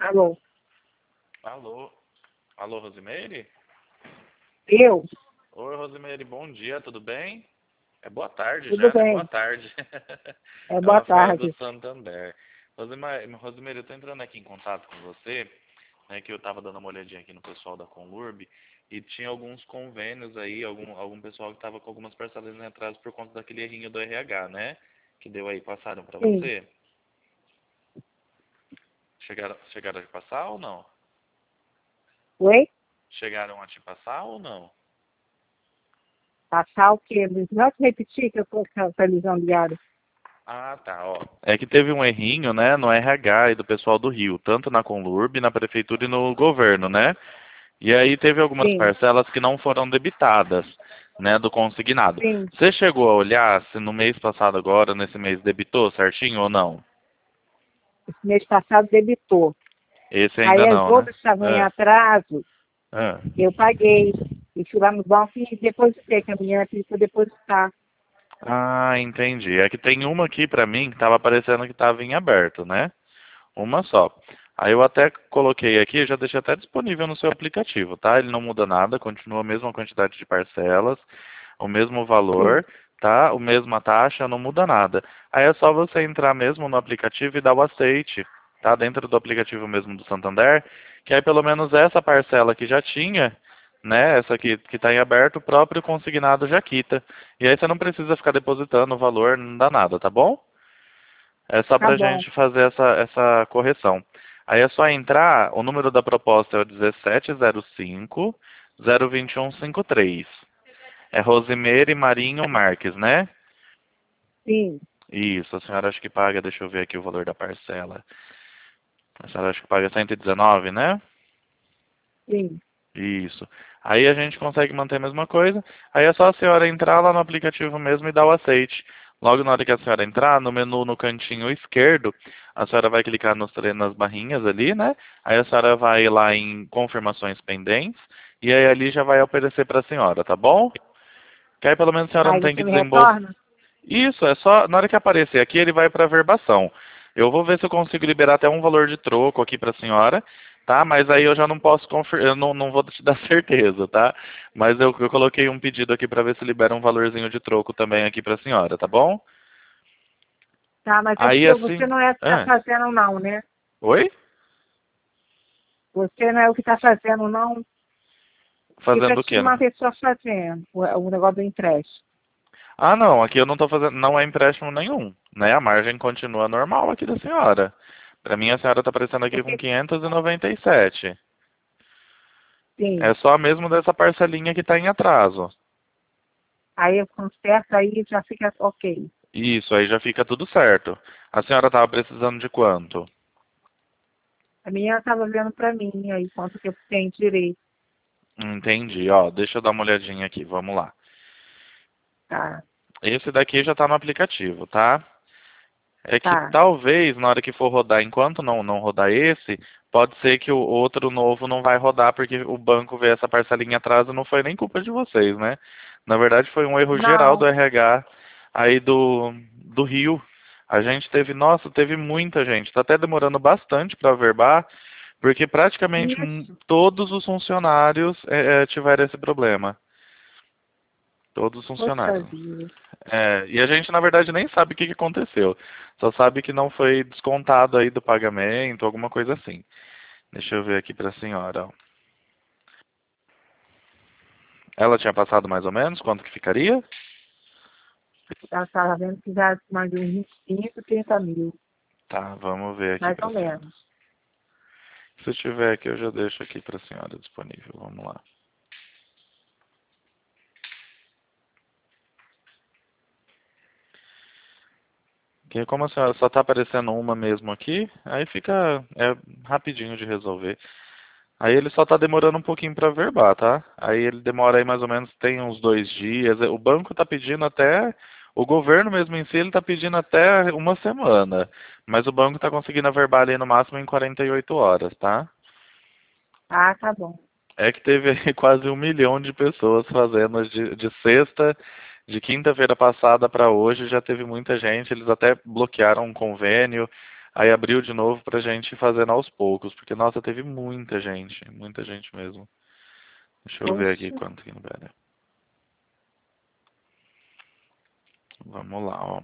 Alô? Alô? Alô, Rosimeire? Eu? Oi, Rosimeire, bom dia, tudo bem? É boa tarde Tudo já, né? Boa bem. tarde. É, É o boa Rafael do tarde. Santander. Rosimeire, eu tô entrando aqui em contato com você, né, que eu tava dando uma olhadinha aqui no pessoal da Conlurb e tinha alguns convênios aí, algum pessoal que tava com algumas parcelas em atraso por conta daquele errinho do RH, né? Que deu aí, passaram pra Sim. você? Chegaram a te passar ou não? Oi? Chegaram a te passar ou não? Passar o quê? Não te repetir que eu estou com a televisão ligada. Ah, tá, ó. É que teve um errinho, né, no RH e do pessoal do Rio, tanto na Conlurb, na prefeitura e no governo, né? E aí teve algumas Sim, parcelas que não foram debitadas, né, do consignado. sim. Você chegou a olhar se no mês passado agora, nesse mês, debitou certinho ou não? Esse mês passado debitou. Esse Aí ainda as não, né? outras que estavam em Ah, atraso, ah. eu paguei. E fui lá no banco e depositei, que a menina pediu para depositar. Ah, entendi. É que tem uma aqui pra mim que tava aparecendo que tava em aberto, né? Uma só. Aí eu até coloquei aqui, já deixei até disponível no seu aplicativo, tá? Ele não muda nada, continua a mesma quantidade de parcelas, o mesmo Sim. valor, tá? A mesma taxa, não muda nada. Aí é só você entrar mesmo no aplicativo e dar o aceite, tá? Dentro do aplicativo mesmo do Santander, que aí pelo menos essa parcela que já tinha, né? Essa aqui que está em aberto, o próprio consignado já quita. E aí você não precisa ficar depositando o valor, não dá nada, tá bom? É só Tá pra bom. gente fazer essa correção. Aí é só entrar, o número da proposta é o 1705-02153. É Rosimeire Marinho Marques, né? Sim, Isso, a senhora acha que paga, deixa eu ver aqui o valor da parcela. A senhora acha que paga 119, né? sim. Isso. Aí a gente consegue manter a mesma coisa. Aí é só a senhora entrar lá no aplicativo mesmo e dar o aceite. Logo na hora que a senhora entrar, no menu no cantinho esquerdo, a senhora vai clicar nas barrinhas ali, né? Aí a senhora vai lá em confirmações pendentes. E aí ali já vai aparecer para a senhora, tá bom? Que aí pelo menos a senhora não Aí tem você que me desembolsar. retorna? Isso, é só na hora que aparecer aqui, ele vai para verbação. Eu vou ver se eu consigo liberar até um valor de troco aqui para a senhora, tá? Mas aí eu já não posso confirmar, eu não vou te dar certeza, tá? Mas eu coloquei um pedido aqui para ver se libera um valorzinho de troco também aqui para a senhora, tá bom? Tá, mas é Aí porque assim, você não é o que está ah, fazendo não, né? oi? Você não é o que está fazendo não. Porque já Fazendo o quê? tinha uma pessoa fazendo o negócio do empréstimo. Ah, não, aqui eu não tô fazendo, não é empréstimo nenhum, né? A margem continua normal aqui da senhora. Para mim a senhora tá aparecendo aqui com Porque, 597. É sim, só mesmo dessa parcelinha que está em atraso. aí eu conserto, aí já fica ok. Isso, aí já fica tudo certo. A senhora estava precisando de quanto? A menina estava vendo para mim aí quanto que eu tenho direito, Entendi, ó, deixa eu dar uma olhadinha aqui, vamos lá. tá? Esse daqui já está no aplicativo, tá? É que Tá. talvez na hora que for rodar, enquanto não rodar esse, pode ser que o outro novo não vai rodar porque o banco vê essa parcelinha atrás e não foi nem culpa de vocês, né? Na verdade foi um erro geral do Não, RH aí do Rio. A gente teve, nossa, teve muita gente. Está até demorando bastante para averbar, porque praticamente isso, todos os funcionários tiveram esse problema. Todos os poxa funcionários. vida. E a gente, na verdade, nem sabe o que aconteceu. Só sabe que não foi descontado aí do pagamento, alguma coisa assim. Deixa eu ver aqui para a senhora. Ó. Ela tinha passado mais ou menos? Quanto que ficaria? Ela estava vendo que já mais de uns 25, 30 mil, Tá, vamos ver aqui mais para ou a senhora. menos. Se tiver aqui, eu já deixo aqui para a senhora disponível. Vamos lá. Porque como a senhora só está aparecendo uma mesmo aqui, aí fica rapidinho de resolver. Aí ele só está demorando um pouquinho para verbar, tá? Aí ele demora aí mais ou menos, tem uns 2 dias. O banco está pedindo até, o governo mesmo em si, ele está pedindo até uma semana. Mas o banco está conseguindo averbar ali no máximo em 48 horas, tá? Ah, tá bom. É que teve aí quase 1 milhão de pessoas fazendo de sexta, de quinta-feira passada para hoje, já teve muita gente, eles até bloquearam um convênio. Aí abriu de novo pra gente ir fazendo aos poucos, porque, nossa, teve muita gente mesmo. Deixa eu ver aqui Poxa, quanto que libera. Vamos lá, ó.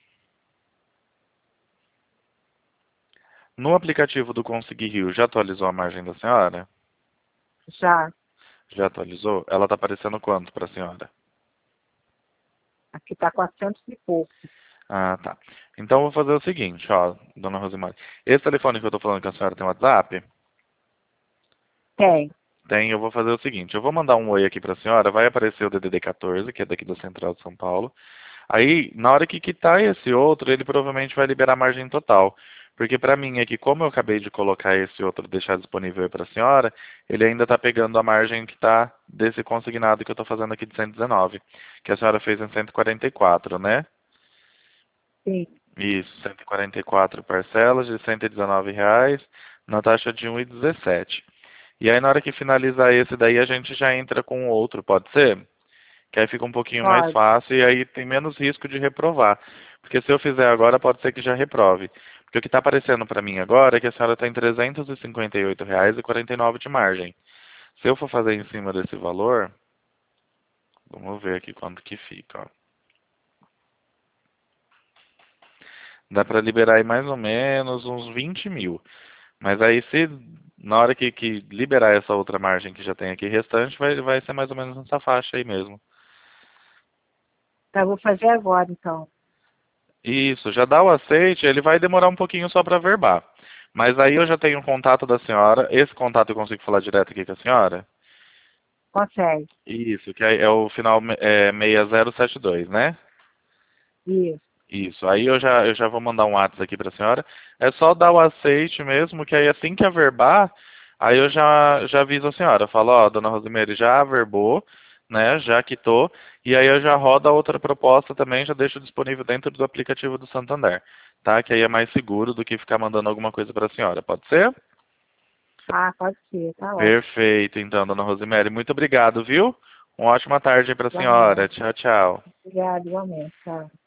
No aplicativo do Consegui Rio, já atualizou a margem da senhora? já. Já atualizou? Ela tá aparecendo quanto pra senhora? Aqui tá 400 e pouco. Ah, tá. Então eu vou fazer o seguinte, ó, dona Rosemary. Esse telefone que eu tô falando com a senhora tem WhatsApp? Tem. Tem, eu vou fazer o seguinte, eu vou mandar um oi aqui pra senhora, vai aparecer o DDD 14, que é daqui da Central de São Paulo. Aí, na hora que quitar esse outro, ele provavelmente vai liberar a margem total. Porque pra mim aqui, como eu acabei de colocar esse outro, deixar disponível aí pra senhora, ele ainda tá pegando a margem que tá desse consignado que eu tô fazendo aqui de 119, que a senhora fez em 144, né? Sim. Isso, 144 parcelas de R$ 119, na taxa de 1,17. E aí na hora que finalizar esse daí, a gente já entra com o outro, pode ser? Que aí fica um pouquinho mais Pode. fácil e aí tem menos risco de reprovar. Porque se eu fizer agora, pode ser que já reprove. Porque o que está aparecendo para mim agora é que a senhora está em R$ 358,49 de margem. Se eu for fazer em cima desse valor, vamos ver aqui quanto que fica, ó. Dá para liberar aí mais ou menos uns 20 mil. Mas aí se na hora que liberar essa outra margem que já tem aqui restante, vai ser mais ou menos nessa faixa aí mesmo. Tá, vou fazer agora, então. Isso, já dá o aceite, ele vai demorar um pouquinho só para verbar. Mas aí eu já tenho o contato da senhora. Esse contato eu consigo falar direto aqui com a senhora? Consegue. Isso, que é o final 6072, né? Isso. Isso. Aí eu já vou mandar um WhatsApp aqui para a senhora. É só dar o aceite mesmo, que aí assim que averbar, aí eu já aviso a senhora. Eu falo, ó, dona Rosemary já averbou, né? Já quitou. E aí eu já rodo a outra proposta também, já deixo disponível dentro do aplicativo do Santander. Tá? Que aí é mais seguro do que ficar mandando alguma coisa para a senhora. Pode ser? Ah, pode ser. Tá ótimo. Perfeito, então, dona Rosemary. Muito obrigado, viu? Uma ótima tarde para a senhora. Igualmente. Tchau, tchau. Obrigada, igualmente. Tchau.